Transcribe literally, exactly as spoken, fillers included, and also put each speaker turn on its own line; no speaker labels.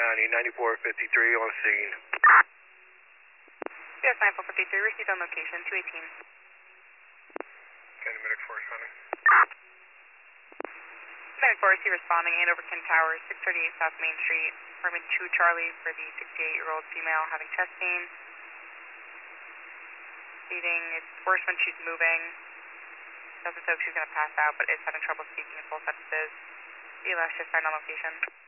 County, ninety-four fifty-three on scene.
Yes, nine four fifty-three, received on location, two eighteen.
County Medic four responding.
Medic four, is responding, Andover Ken Towers, six thirty-eight South Main Street, apartment two Charlie for the sixty-eight-year-old female having chest pain. Speeding, it's worse when she's moving. Doesn't look like she's going to pass out, but is having trouble speaking in full sentences. The last shift find on location.